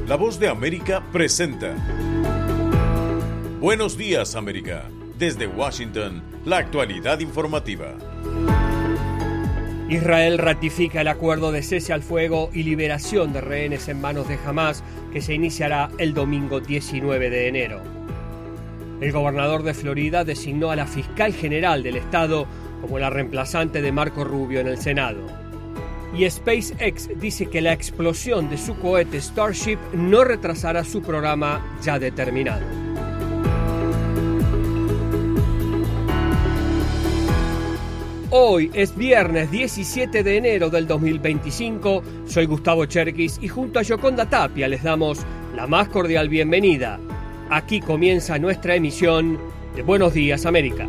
La Voz de América presenta Buenos Días, América. Desde Washington, la actualidad informativa. Israel ratifica el acuerdo de cese al fuego y liberación de rehenes en manos de Hamás, que se iniciará el domingo 19 de enero. El gobernador de Florida designó a la fiscal general del estado como la reemplazante de Marco Rubio en el Senado. Y SpaceX dice que la explosión de su cohete Starship no retrasará su programa ya determinado. Hoy es viernes 17 de enero del 2025, soy Gustavo Cherkis y junto a Yoconda Tapia les damos la más cordial bienvenida. Aquí comienza nuestra emisión de Buenos Días, América.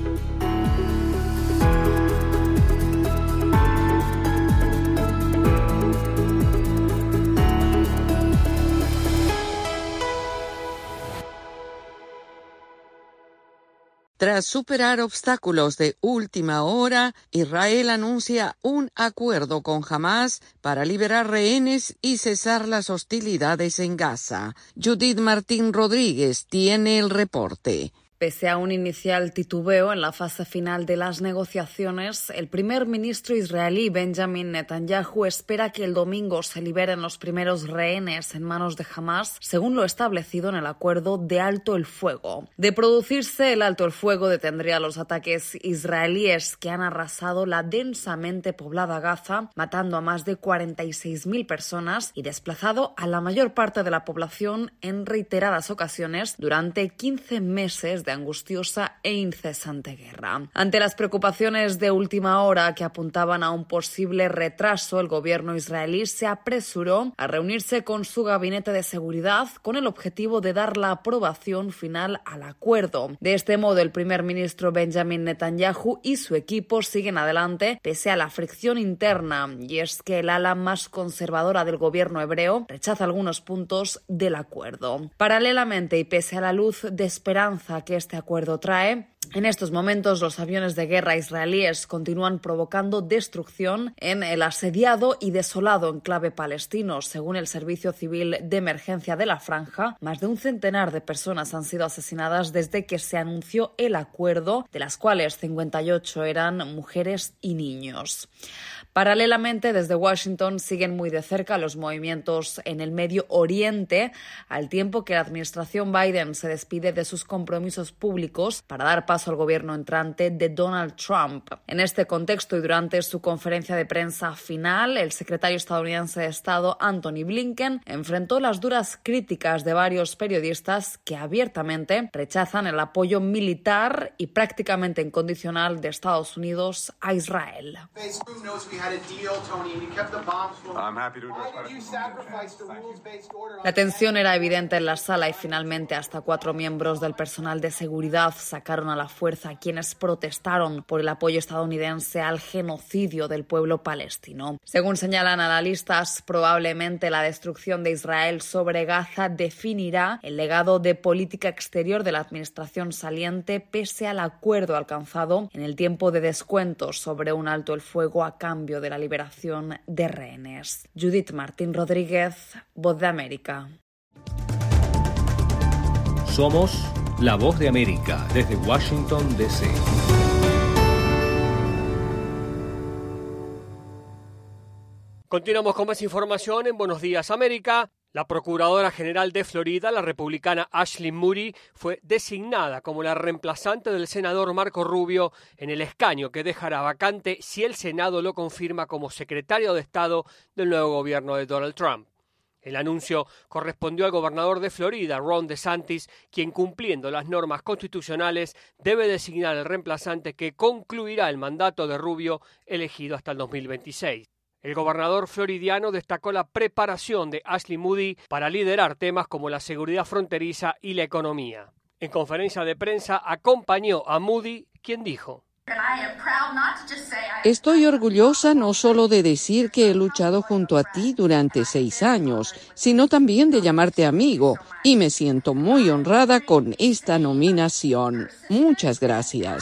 Tras superar obstáculos de última hora, Israel anuncia un acuerdo con Hamás para liberar rehenes y cesar las hostilidades en Gaza. Judith Martín Rodríguez tiene el reporte. Pese a un inicial titubeo en la fase final de las negociaciones, el primer ministro israelí Benjamin Netanyahu espera que el domingo se liberen los primeros rehenes en manos de Hamás, según lo establecido en el acuerdo de alto el fuego. De producirse el alto el fuego, detendría los ataques israelíes que han arrasado la densamente poblada Gaza, matando a más de 46.000 personas y desplazado a la mayor parte de la población en reiteradas ocasiones durante 15 meses de angustiosa e incesante guerra. Ante las preocupaciones de última hora que apuntaban a un posible retraso, el gobierno israelí se apresuró a reunirse con su gabinete de seguridad con el objetivo de dar la aprobación final al acuerdo. De este modo, el primer ministro Benjamin Netanyahu y su equipo siguen adelante pese a la fricción interna, y es que el ala más conservadora del gobierno hebreo rechaza algunos puntos del acuerdo. Paralelamente, y pese a la luz de esperanza que este acuerdo trae, en estos momentos los aviones de guerra israelíes continúan provocando destrucción en el asediado y desolado enclave palestino. Según el Servicio Civil de Emergencia de la Franja, más de un centenar de personas han sido asesinadas desde que se anunció el acuerdo, de las cuales 58 eran mujeres y niños. Paralelamente, desde Washington siguen muy de cerca los movimientos en el Medio Oriente, al tiempo que la administración Biden se despide de sus compromisos públicos para dar paso al gobierno entrante de Donald Trump. En este contexto y durante su conferencia de prensa final, el secretario estadounidense de Estado Antony Blinken enfrentó las duras críticas de varios periodistas que abiertamente rechazan el apoyo militar y prácticamente incondicional de Estados Unidos a Israel. La tensión era evidente en la sala y finalmente hasta 4 miembros del personal de seguridad sacaron a la fuerza a quienes protestaron por el apoyo estadounidense al genocidio del pueblo palestino. Según señalan analistas, probablemente la destrucción de Israel sobre Gaza definirá el legado de política exterior de la administración saliente pese al acuerdo alcanzado en el tiempo de descuentos sobre un alto el fuego a cambio de la liberación de rehenes. Judith Martín Rodríguez, Voz de América. Somos La Voz de América desde Washington, D.C. Continuamos con más información en Buenos Días, América. La Procuradora General de Florida, la republicana Ashley Moody, fue designada como la reemplazante del senador Marco Rubio en el escaño que dejará vacante si el Senado lo confirma como secretario de Estado del nuevo gobierno de Donald Trump. El anuncio correspondió al gobernador de Florida, Ron DeSantis, quien, cumpliendo las normas constitucionales, debe designar al reemplazante que concluirá el mandato de Rubio, elegido hasta el 2026. El gobernador floridiano destacó la preparación de Ashley Moody para liderar temas como la seguridad fronteriza y la economía. En conferencia de prensa acompañó a Moody, quien dijo: Estoy orgullosa no solo de decir que he luchado junto a ti durante 6 años, sino también de llamarte amigo, y me siento muy honrada con esta nominación. Muchas gracias.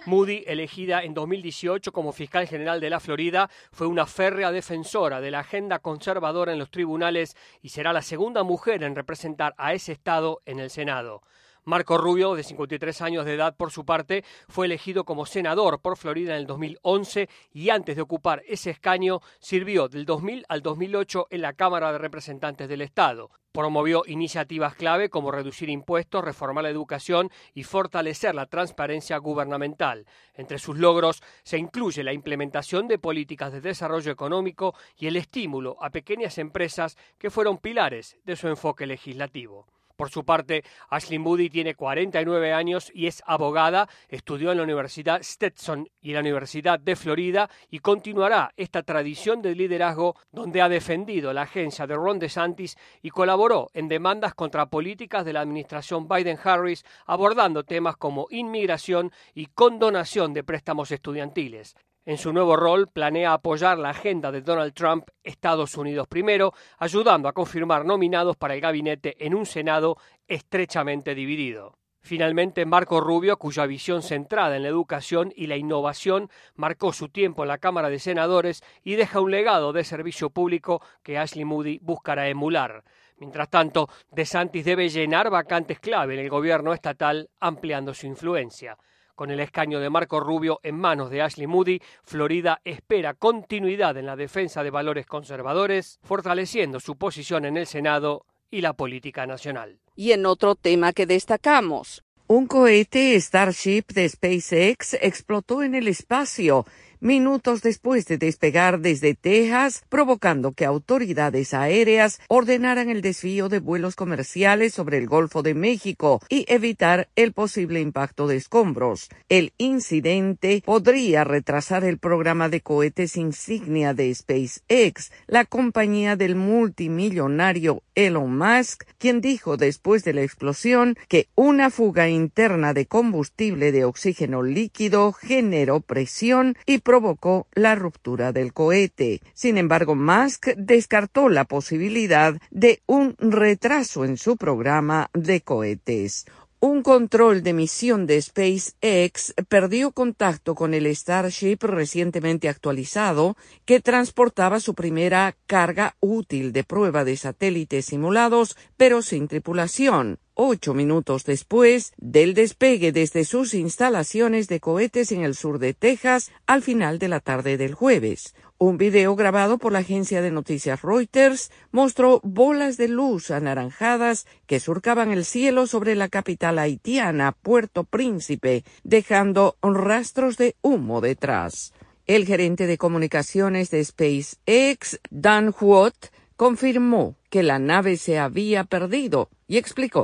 Moody, elegida en 2018 como fiscal general de la Florida, fue una férrea defensora de la agenda conservadora en los tribunales y será la segunda mujer en representar a ese estado en el Senado. Marco Rubio, de 53 años de edad, por su parte, fue elegido como senador por Florida en el 2011 y antes de ocupar ese escaño sirvió del 2000 al 2008 en la Cámara de Representantes del Estado. Promovió iniciativas clave como reducir impuestos, reformar la educación y fortalecer la transparencia gubernamental. Entre sus logros se incluye la implementación de políticas de desarrollo económico y el estímulo a pequeñas empresas que fueron pilares de su enfoque legislativo. Por su parte, Ashley Moody tiene 49 años y es abogada, estudió en la Universidad Stetson y en la Universidad de Florida y continuará esta tradición de liderazgo donde ha defendido la agencia de Ron DeSantis y colaboró en demandas contra políticas de la administración Biden-Harris abordando temas como inmigración y condonación de préstamos estudiantiles. En su nuevo rol, planea apoyar la agenda de Donald Trump, Estados Unidos primero, ayudando a confirmar nominados para el gabinete en un Senado estrechamente dividido. Finalmente, Marco Rubio, cuya visión centrada en la educación y la innovación marcó su tiempo en la Cámara de Senadores y deja un legado de servicio público que Ashley Moody buscará emular. Mientras tanto, DeSantis debe llenar vacantes clave en el gobierno estatal, ampliando su influencia. Con el escaño de Marco Rubio en manos de Ashley Moody, Florida espera continuidad en la defensa de valores conservadores, fortaleciendo su posición en el Senado y la política nacional. Y en otro tema que destacamos, un cohete Starship de SpaceX explotó en el espacio minutos después de despegar desde Texas, provocando que autoridades aéreas ordenaran el desvío de vuelos comerciales sobre el Golfo de México y evitar el posible impacto de escombros. El incidente podría retrasar el programa de cohetes insignia de SpaceX, la compañía del multimillonario Elon Musk, quien dijo después de la explosión que una fuga interna de combustible de oxígeno líquido generó presión y provocó la ruptura del cohete. Sin embargo, Musk descartó la posibilidad de un retraso en su programa de cohetes. Un control de misión de SpaceX perdió contacto con el Starship recientemente actualizado que transportaba su primera carga útil de prueba de satélites simulados, pero sin tripulación. 8 minutos después del despegue desde sus instalaciones de cohetes en el sur de Texas al final de la tarde del jueves. Un video grabado por la agencia de noticias Reuters mostró bolas de luz anaranjadas que surcaban el cielo sobre la capital haitiana, Puerto Príncipe, dejando rastros de humo detrás. El gerente de comunicaciones de SpaceX, Dan Huot, confirmó que la nave se había perdido y explicó: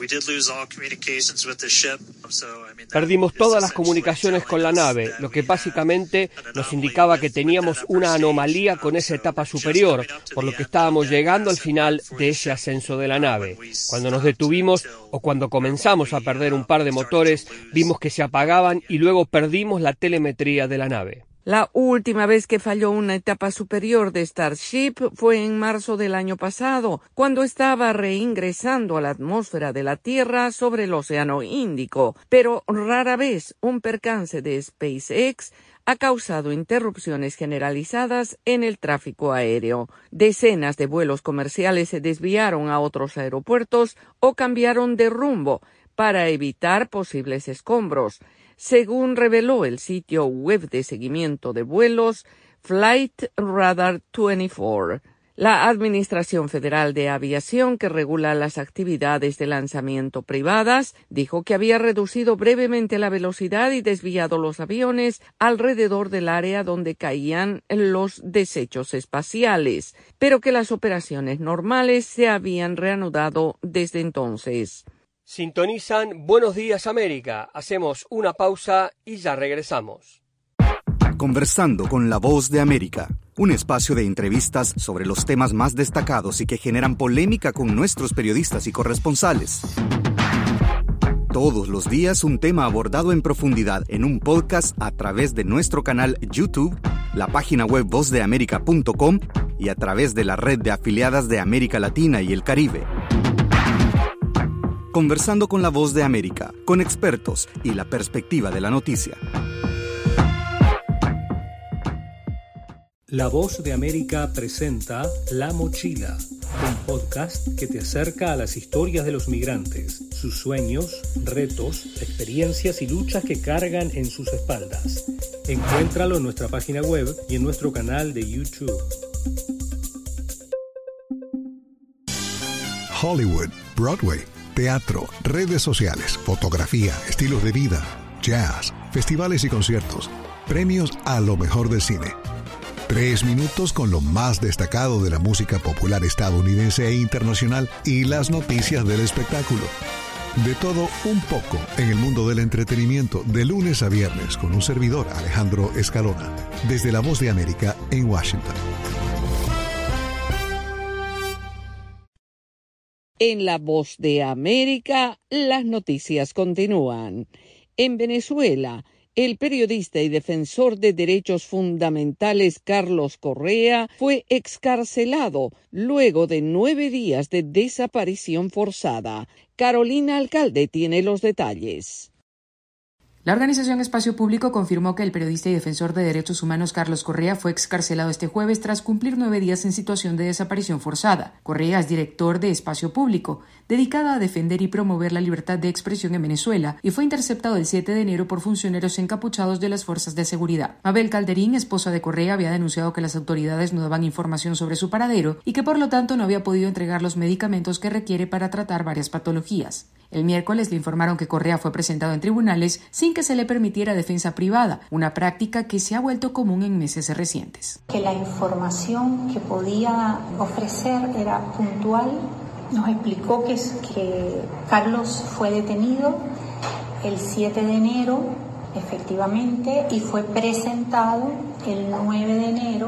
Perdimos todas las comunicaciones con la nave, lo que básicamente nos indicaba que teníamos una anomalía con esa etapa superior, por lo que estábamos llegando al final de ese ascenso de la nave. Cuando nos detuvimos o cuando comenzamos a perder un par de motores, vimos que se apagaban y luego perdimos la telemetría de la nave. La última vez que falló una etapa superior de Starship fue en marzo del año pasado, cuando estaba reingresando a la atmósfera de la Tierra sobre el Océano Índico, pero rara vez un percance de SpaceX ha causado interrupciones generalizadas en el tráfico aéreo. Decenas de vuelos comerciales se desviaron a otros aeropuertos o cambiaron de rumbo para evitar posibles escombros, según reveló el sitio web de seguimiento de vuelos Flight Radar 24. La Administración Federal de Aviación, que regula las actividades de lanzamiento privadas, dijo que había reducido brevemente la velocidad y desviado los aviones alrededor del área donde caían los desechos espaciales, pero que las operaciones normales se habían reanudado desde entonces. Sintonizan Buenos Días América. Hacemos una pausa y ya regresamos. Conversando con la Voz de América, un espacio de entrevistas sobre los temas más destacados y que generan polémica con nuestros periodistas y corresponsales. Todos los días un tema abordado en profundidad en un podcast a través de nuestro canal YouTube, la página web vozdeamerica.com y a través de la red de afiliadas de América Latina y el Caribe. Conversando con la Voz de América, con expertos y la perspectiva de la noticia. La Voz de América presenta La Mochila, un podcast que te acerca a las historias de los migrantes, sus sueños, retos, experiencias y luchas que cargan en sus espaldas. Encuéntralo en nuestra página web y en nuestro canal de YouTube. Hollywood, Broadway, teatro, redes sociales, fotografía, estilos de vida, jazz, festivales y conciertos, premios a lo mejor del cine. 3 minutos con lo más destacado de la música popular estadounidense e internacional y las noticias del espectáculo. De todo un poco en el mundo del entretenimiento, de lunes a viernes, con un servidor, Alejandro Escalona, desde La Voz de América en Washington. En La Voz de América, las noticias continúan. En Venezuela, el periodista y defensor de derechos fundamentales Carlos Correa fue excarcelado luego de 9 días de desaparición forzada. Carolina Alcalde tiene los detalles. La organización Espacio Público confirmó que el periodista y defensor de derechos humanos Carlos Correa fue excarcelado este jueves tras cumplir 9 días en situación de desaparición forzada. Correa es director de Espacio Público, dedicada a defender y promover la libertad de expresión en Venezuela, y fue interceptado el 7 de enero por funcionarios encapuchados de las fuerzas de seguridad. Mabel Calderín, esposa de Correa, había denunciado que las autoridades no daban información sobre su paradero y que por lo tanto no había podido entregar los medicamentos que requiere para tratar varias patologías. El miércoles le informaron que Correa fue presentado en tribunales sin que se le permitiera defensa privada, una práctica que se ha vuelto común en meses recientes. Que la información que podía ofrecer era puntual. Nos explicó que Carlos fue detenido el 7 de enero, efectivamente, y fue presentado el 9 de enero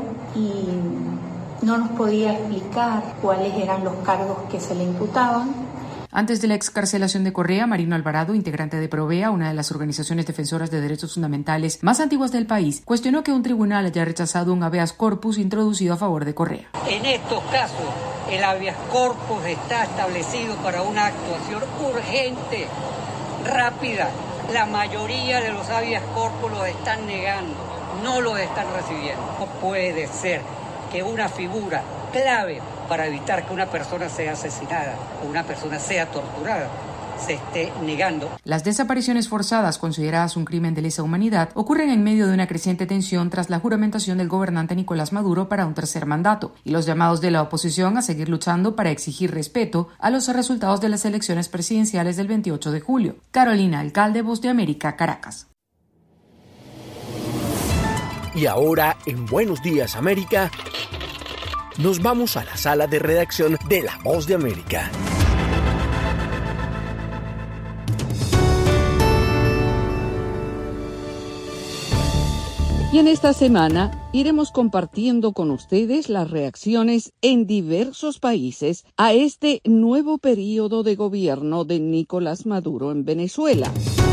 y no nos podía explicar cuáles eran los cargos que se le imputaban. Antes de la excarcelación de Correa, Marino Alvarado, integrante de Provea, una de las organizaciones defensoras de derechos fundamentales más antiguas del país, cuestionó que un tribunal haya rechazado un habeas corpus introducido a favor de Correa. En estos casos, el habeas corpus está establecido para una actuación urgente, rápida. La mayoría de los habeas corpus los están negando, no los están recibiendo. No puede ser que una figura clave para evitar que una persona sea asesinada o una persona sea torturada se esté negando. Las desapariciones forzadas, consideradas un crimen de lesa humanidad, ocurren en medio de una creciente tensión tras la juramentación del gobernante Nicolás Maduro para un tercer mandato y los llamados de la oposición a seguir luchando para exigir respeto a los resultados de las elecciones presidenciales del 28 de julio. Carolina Alcalde, Voz de América, Caracas. Y ahora, en Buenos Días América, nos vamos a la sala de redacción de La Voz de América. Y en esta semana iremos compartiendo con ustedes las reacciones en diversos países a este nuevo periodo de gobierno de Nicolás Maduro en Venezuela.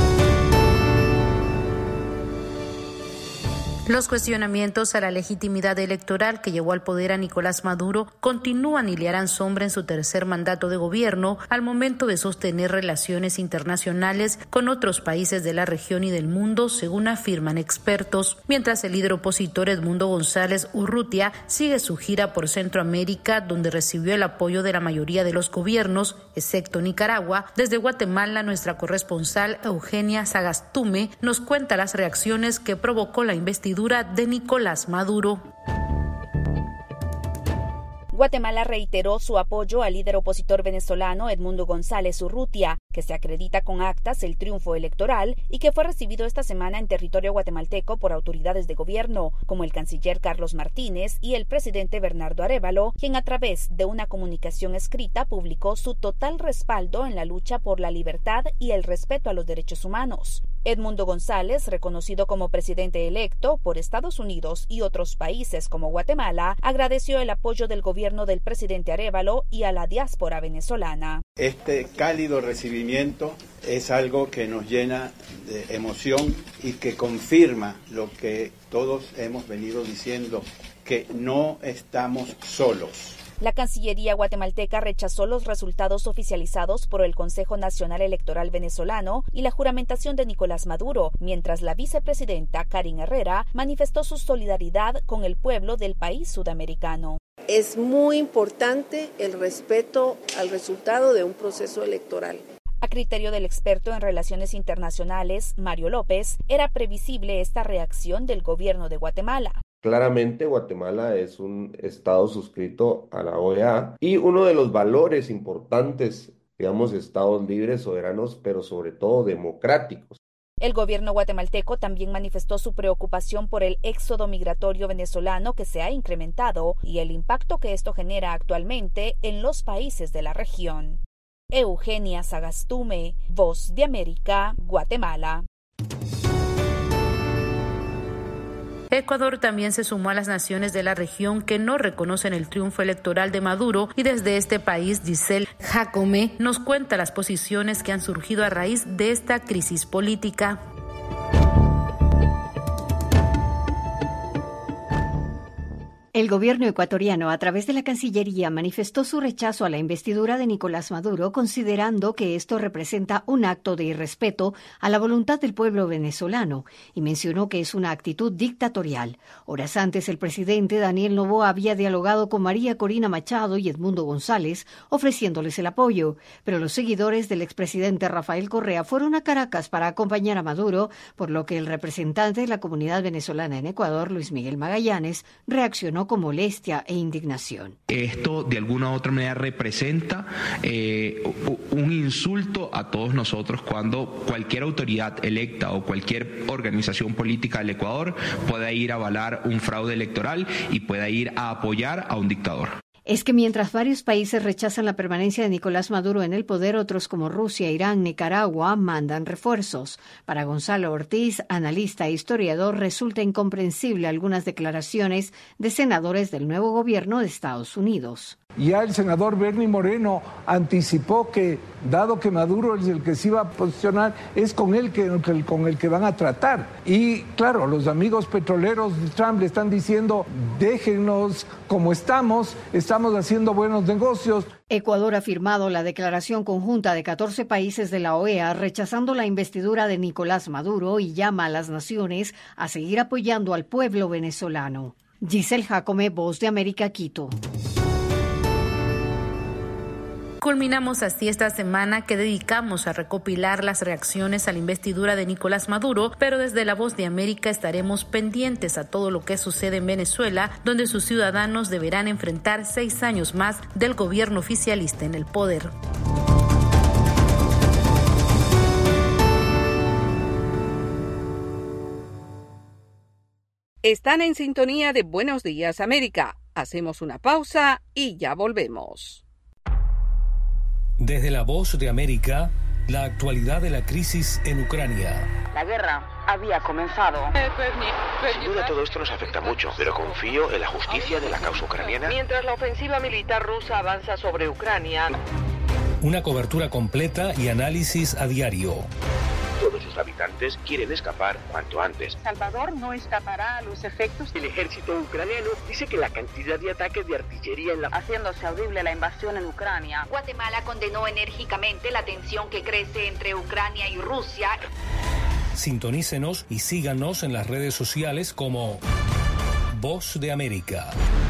Los cuestionamientos a la legitimidad electoral que llevó al poder a Nicolás Maduro continúan y le harán sombra en su tercer mandato de gobierno al momento de sostener relaciones internacionales con otros países de la región y del mundo, según afirman expertos. Mientras el líder opositor Edmundo González Urrutia sigue su gira por Centroamérica, donde recibió el apoyo de la mayoría de los gobiernos, excepto Nicaragua, desde Guatemala nuestra corresponsal Eugenia Sagastume nos cuenta las reacciones que provocó la investidura de Nicolás Maduro. Guatemala reiteró su apoyo al líder opositor venezolano Edmundo González Urrutia, que se acredita con actas el triunfo electoral y que fue recibido esta semana en territorio guatemalteco por autoridades de gobierno, como el canciller Carlos Martínez y el presidente Bernardo Arévalo, quien a través de una comunicación escrita publicó su total respaldo en la lucha por la libertad y el respeto a los derechos humanos. Edmundo González, reconocido como presidente electo por Estados Unidos y otros países como Guatemala, agradeció el apoyo del gobierno del presidente Arévalo y a la diáspora venezolana. Este cálido recibimiento es algo que nos llena de emoción y que confirma lo que todos hemos venido diciendo, que no estamos solos. La Cancillería guatemalteca rechazó los resultados oficializados por el Consejo Nacional Electoral venezolano y la juramentación de Nicolás Maduro, mientras la vicepresidenta Karin Herrera manifestó su solidaridad con el pueblo del país sudamericano. Es muy importante el respeto al resultado de un proceso electoral. A criterio del experto en relaciones internacionales, Mario López, era previsible esta reacción del gobierno de Guatemala. Claramente Guatemala es un estado suscrito a la OEA y uno de los valores importantes, digamos, estados libres, soberanos, pero sobre todo democráticos. El gobierno guatemalteco también manifestó su preocupación por el éxodo migratorio venezolano que se ha incrementado y el impacto que esto genera actualmente en los países de la región. Eugenia Sagastume, Voz de América, Guatemala. Ecuador también se sumó a las naciones de la región que no reconocen el triunfo electoral de Maduro y desde este país Giselle Jacome nos cuenta las posiciones que han surgido a raíz de esta crisis política. El gobierno ecuatoriano, a través de la Cancillería, manifestó su rechazo a la investidura de Nicolás Maduro, considerando que esto representa un acto de irrespeto a la voluntad del pueblo venezolano, y mencionó que es una actitud dictatorial. Horas antes, el presidente Daniel Noboa había dialogado con María Corina Machado y Edmundo González, ofreciéndoles el apoyo, pero los seguidores del expresidente Rafael Correa fueron a Caracas para acompañar a Maduro, por lo que el representante de la comunidad venezolana en Ecuador, Luis Miguel Magallanes, reaccionó con molestia e indignación. Esto de alguna u otra manera representa un insulto a todos nosotros cuando cualquier autoridad electa o cualquier organización política del Ecuador pueda ir a avalar un fraude electoral y pueda ir a apoyar a un dictador. Es que mientras varios países rechazan la permanencia de Nicolás Maduro en el poder, otros como Rusia, Irán, Nicaragua mandan refuerzos. Para Gonzalo Ortiz, analista e historiador, resulta incomprensible algunas declaraciones de senadores del nuevo gobierno de Estados Unidos. Ya el senador Bernie Moreno anticipó que, dado que Maduro es el que se iba a posicionar, es con el que van a tratar. Y claro, los amigos petroleros de Trump le están diciendo, déjenos como estamos haciendo buenos negocios. Ecuador ha firmado la declaración conjunta de 14 países de la OEA rechazando la investidura de Nicolás Maduro y llama a las naciones a seguir apoyando al pueblo venezolano. Giselle Jacome, Voz de América, Quito. Culminamos así esta semana que dedicamos a recopilar las reacciones a la investidura de Nicolás Maduro, pero desde La Voz de América estaremos pendientes a todo lo que sucede en Venezuela, donde sus ciudadanos deberán enfrentar 6 años más del gobierno oficialista en el poder. Están en sintonía de Buenos Días América. Hacemos una pausa y ya volvemos. Desde La Voz de América, la actualidad de la crisis en Ucrania. La guerra había comenzado. Sin duda todo esto nos afecta mucho, pero confío en la justicia de la causa ucraniana. Mientras la ofensiva militar rusa avanza sobre Ucrania. Una cobertura completa y análisis a diario. Todos sus habitantes quieren escapar cuanto antes. Salvador no escapará a los efectos. El ejército ucraniano dice que la cantidad de ataques de artillería haciéndose audible la invasión en Ucrania. Guatemala condenó enérgicamente la tensión que crece entre Ucrania y Rusia. Sintonícenos y síganos en las redes sociales como Voz de América.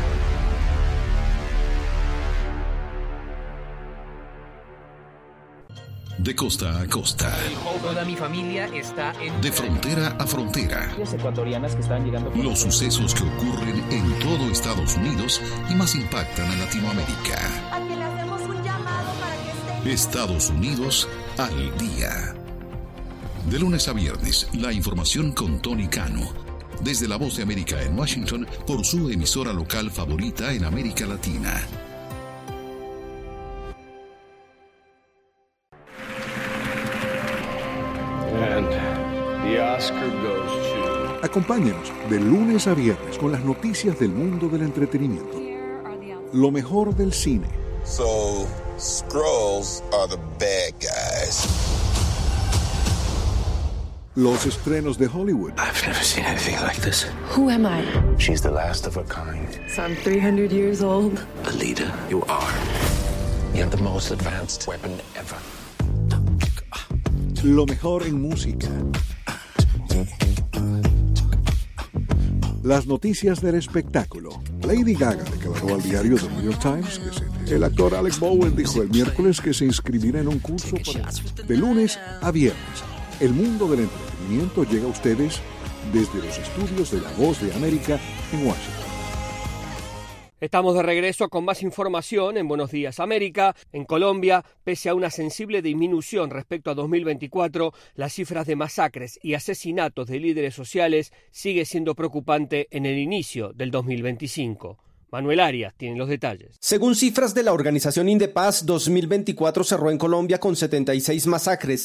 De costa a costa. Toda mi familia está en... De frontera a frontera. Ecuatorianas que están llegando... Los sucesos que ocurren en todo Estados Unidos y más impactan a Latinoamérica. Aquí le hacemos un llamado para que estén... Estados Unidos al día. De lunes a viernes, la información con Tony Cano. Desde La Voz de América en Washington, por su emisora local favorita en América Latina. Acompáñenos de lunes a viernes con las noticias del mundo del entretenimiento. Lo mejor del cine. So, Skrulls are the bad guys. los estrenos de Hollywood. I've never seen anything like this. Who am I? She's the last of her kind. So I'm 300 years old. A leader, you are. You have the most advanced weapon ever. Lo mejor en música. Las noticias del espectáculo. Lady Gaga declaró al diario The New York Times que el actor Alec Baldwin dijo el miércoles que se inscribirá en un curso de lunes a viernes. El mundo del entretenimiento llega a ustedes desde los estudios de La Voz de América en Washington. Estamos de regreso con más información en Buenos Días América. En Colombia, pese a una sensible disminución respecto a 2024, las cifras de masacres y asesinatos de líderes sociales sigue siendo preocupante en el inicio del 2025. Manuel Arias tiene los detalles. Según cifras de la organización Indepaz, 2024 cerró en Colombia con 76 masacres,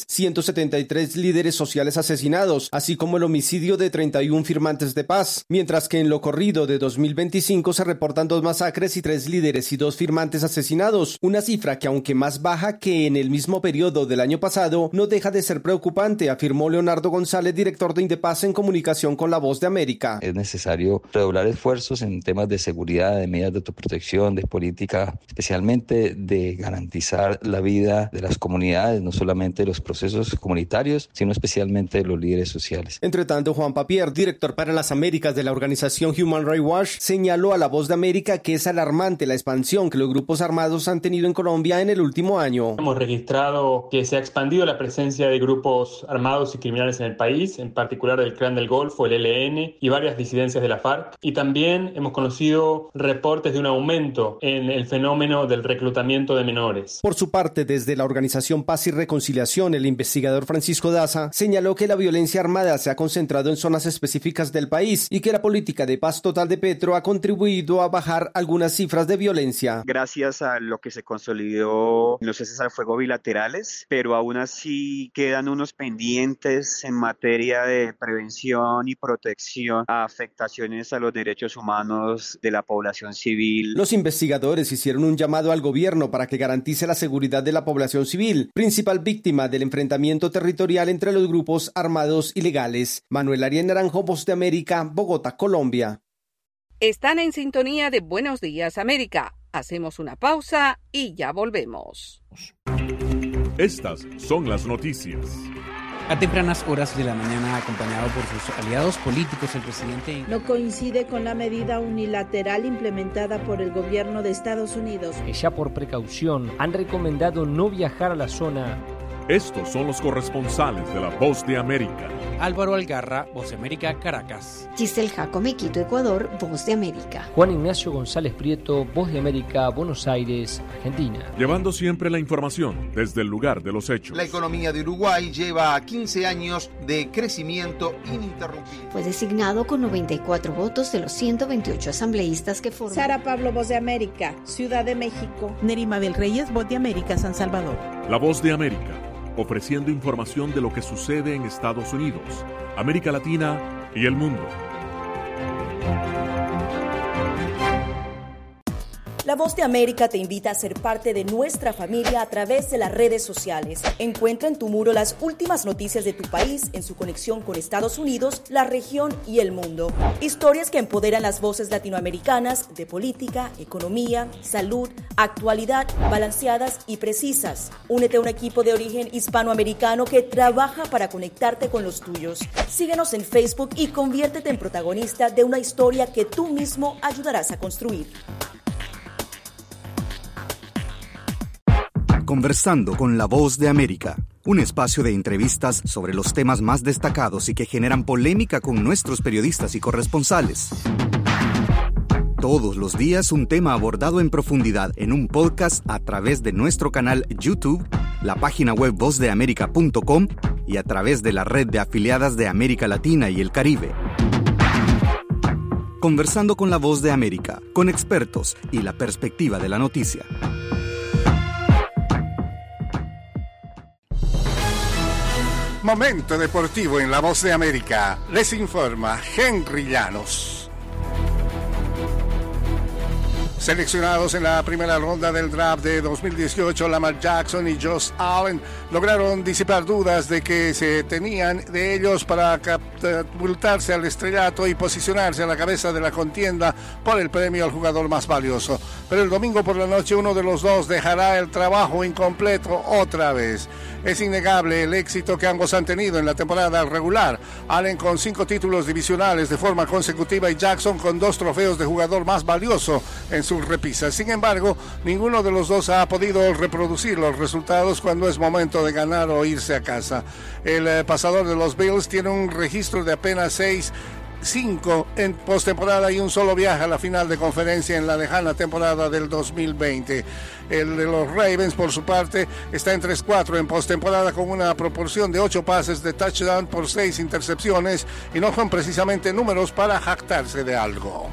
173 líderes sociales asesinados, así como el homicidio de 31 firmantes de paz, mientras que en lo corrido de 2025 se reportan 2 masacres y 3 líderes y 2 firmantes asesinados, una cifra que aunque más baja que en el mismo periodo del año pasado, no deja de ser preocupante, afirmó Leonardo González, director de Indepaz en comunicación con La Voz de América. Es necesario redoblar esfuerzos en temas de seguridad, de medidas de autoprotección, de política, especialmente de garantizar la vida de las comunidades, no solamente de los procesos comunitarios, sino especialmente de los líderes sociales. Entre tanto, Juan Papier, director para las Américas de la organización Human Rights Watch, señaló a La Voz de América que es alarmante la expansión que los grupos armados han tenido en Colombia en el último año. Hemos registrado que se ha expandido la presencia de grupos armados y criminales en el país, en particular del Clan del Golfo, el ELN y varias disidencias de la FARC, y también hemos conocido reportes de un aumento en el fenómeno del reclutamiento de menores. Por su parte, desde la organización Paz y Reconciliación, el investigador Francisco Daza señaló que la violencia armada se ha concentrado en zonas específicas del país y que la política de paz total de Petro ha contribuido a bajar algunas cifras de violencia. Gracias a lo que se consolidó en los ceses al fuego bilaterales, pero aún así quedan unos pendientes en materia de prevención y protección a afectaciones a los derechos humanos de la población civil. Los investigadores hicieron un llamado al gobierno para que garantice la seguridad de la población civil, principal víctima del enfrentamiento territorial entre los grupos armados ilegales. Manuel Arias Naranjo, Voz de América, Bogotá, Colombia. Están en sintonía de Buenos Días América. Hacemos una pausa y ya volvemos. Estas son las noticias. A tempranas horas de la mañana, acompañado por sus aliados políticos, el presidente no coincide con la medida unilateral implementada por el gobierno de Estados Unidos, que ya por precaución han recomendado no viajar a la zona. Estos son los corresponsales de La Voz de América. Álvaro Algarra, Voz de América, Caracas. Giselle Jacome, Quito, Ecuador, Voz de América. Juan Ignacio González Prieto, Voz de América, Buenos Aires, Argentina. Llevando siempre la información desde el lugar de los hechos. La economía de Uruguay lleva 15 años de crecimiento ininterrumpido. Fue designado con 94 votos de los 128 asambleístas que forman. Sara Pablo, Voz de América, Ciudad de México. Nerima Bel Reyes, Voz de América, San Salvador. La Voz de América, ofreciendo información de lo que sucede en Estados Unidos, América Latina y el mundo. La Voz de América te invita a ser parte de nuestra familia a través de las redes sociales. Encuentra en tu muro las últimas noticias de tu país en su conexión con Estados Unidos, la región y el mundo. Historias que empoderan las voces latinoamericanas de política, economía, salud, actualidad, balanceadas y precisas. Únete a un equipo de origen hispanoamericano que trabaja para conectarte con los tuyos. Síguenos en Facebook y conviértete en protagonista de una historia que tú mismo ayudarás a construir. Conversando con La Voz de América, un espacio de entrevistas sobre los temas más destacados y que generan polémica con nuestros periodistas y corresponsales. Todos los días un tema abordado en profundidad en un podcast a través de nuestro canal YouTube, la página web vozdeamerica.com y a través de la red de afiliadas de América Latina y el Caribe. Conversando con La Voz de América, con expertos y la perspectiva de la noticia. Momento deportivo en La Voz de América. Les informa Henry Llanos. Seleccionados en la primera ronda del draft de 2018, Lamar Jackson y Josh Allen lograron disipar dudas de que se tenían de ellos para catapultarse al estrellato y posicionarse a la cabeza de la contienda por el premio al jugador más valioso. Pero el domingo por la noche uno de los dos dejará el trabajo incompleto otra vez. Es innegable el éxito que ambos han tenido en la temporada regular. Allen con 5 títulos divisionales de forma consecutiva y Jackson con 2 trofeos de jugador más valioso en sus repisas. Sin embargo, ninguno de los dos ha podido reproducir los resultados cuando es momento de ganar o irse a casa. El pasador de los Bills tiene un registro de apenas 5 en postemporada y un solo viaje a la final de conferencia en la lejana temporada del 2020. El de los Ravens, por su parte, está en 3-4 en postemporada con una proporción de 8 pases de touchdown por 6 intercepciones y no son precisamente números para jactarse de algo.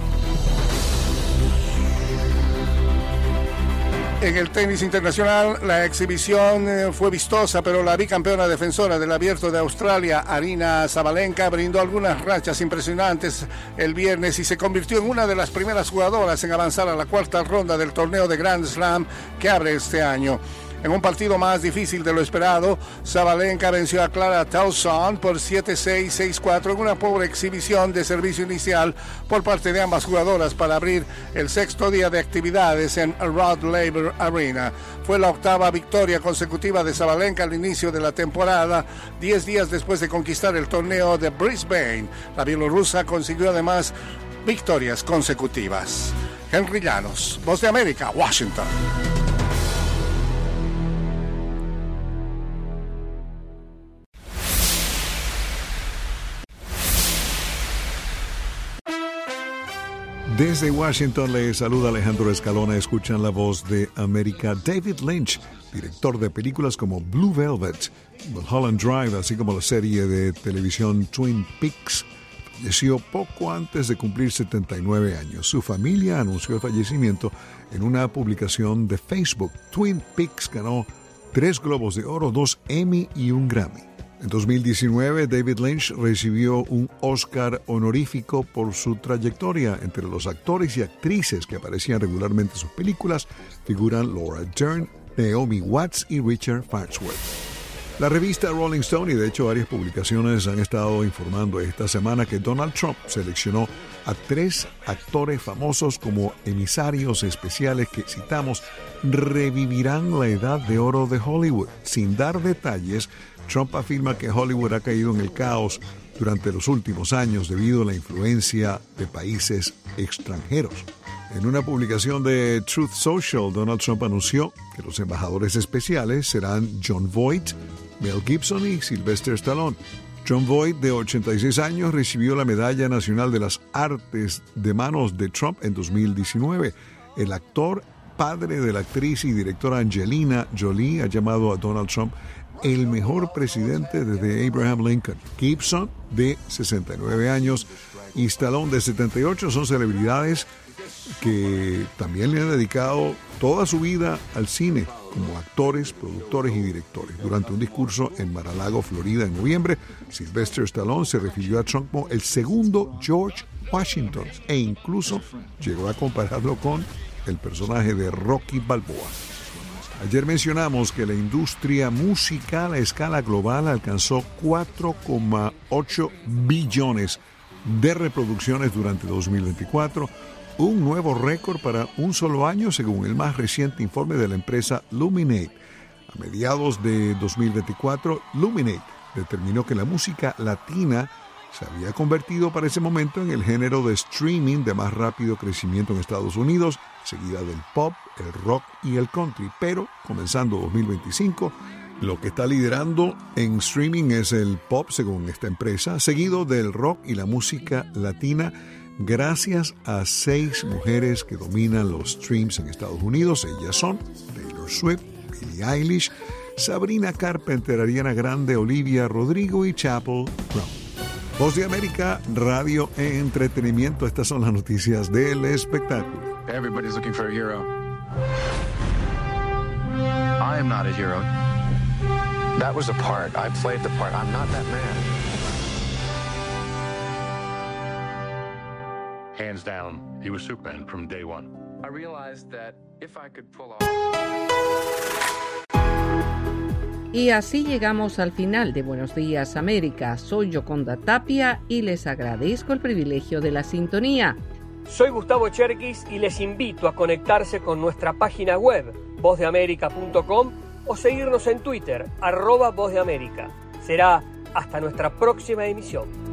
En el tenis internacional, la exhibición fue vistosa, pero la bicampeona defensora del Abierto de Australia, Aryna Sabalenka, brindó algunas rachas impresionantes el viernes y se convirtió en una de las primeras jugadoras en avanzar a la cuarta ronda del torneo de Grand Slam que abre este año. En un partido más difícil de lo esperado, Sabalenka venció a Clara Towson por 7-6, 6-4 en una pobre exhibición de servicio inicial por parte de ambas jugadoras para abrir el 6º día de actividades en Rod Laver Arena. Fue la 8ª victoria consecutiva de Sabalenka al inicio de la temporada, 10 días después de conquistar el torneo de Brisbane. La bielorrusa consiguió además victorias consecutivas. Henry Llanos, Voz de América, Washington. Desde Washington le saluda Alejandro Escalona. Escuchan la Voz de América. David Lynch, director de películas como Blue Velvet, Mulholland Drive, así como la serie de televisión Twin Peaks, falleció poco antes de cumplir 79 años. Su familia anunció el fallecimiento en una publicación de Facebook. Twin Peaks ganó 3 Globos de Oro, 2 Emmy y un Grammy. En 2019, David Lynch recibió un Oscar honorífico por su trayectoria. Entre los actores y actrices que aparecían regularmente en sus películas figuran Laura Dern, Naomi Watts y Richard Farnsworth. La revista Rolling Stone y de hecho varias publicaciones han estado informando esta semana que Donald Trump seleccionó a 3 actores famosos como emisarios especiales que, citamos, revivirán la edad de oro de Hollywood. Sin dar detalles, Trump afirma que Hollywood ha caído en el caos durante los últimos años debido a la influencia de países extranjeros. En una publicación de Truth Social, Donald Trump anunció que los embajadores especiales serán Jon Voight, Mel Gibson y Sylvester Stallone. Jon Voight, de 86 años, recibió la Medalla Nacional de las Artes de manos de Trump en 2019. El actor, padre de la actriz y directora Angelina Jolie, ha llamado a Donald Trump el mejor presidente desde Abraham Lincoln. Gibson, de 69 años, y Stallone, de 78, son celebridades que también le han dedicado toda su vida al cine como actores, productores y directores. Durante un discurso en Mar-a-Lago, Florida, en noviembre, Sylvester Stallone se refirió a Trump como el segundo George Washington e incluso llegó a compararlo con el personaje de Rocky Balboa. Ayer mencionamos que la industria musical a escala global alcanzó 4,8 billones de reproducciones durante 2024, un nuevo récord para un solo año según el más reciente informe de la empresa Luminate. A mediados de 2024, Luminate determinó que la música latina se había convertido para ese momento en el género de streaming de más rápido crecimiento en Estados Unidos, seguida del pop, el rock y el country. Pero, comenzando 2025, lo que está liderando en streaming es el pop, según esta empresa, seguido del rock y la música latina, gracias a 6 mujeres que dominan los streams en Estados Unidos. Ellas son Taylor Swift, Billie Eilish, Sabrina Carpenter, Ariana Grande, Olivia Rodrigo y Chappell Crown. Voz de América, radio e entretenimiento. Estas son las noticias del espectáculo. Everybody's looking for a hero. I am not a hero. That was a part. I played the part. I'm not that man. Hands down, he was Superman from day one. I realized that if I could pull off... Y así llegamos al final de Buenos Días América. Soy Yoconda Tapia y les agradezco el privilegio de la sintonía. Soy Gustavo Cherkis y les invito a conectarse con nuestra página web, vozdeamerica.com, o seguirnos en Twitter, @vozdeamerica. Será hasta nuestra próxima emisión.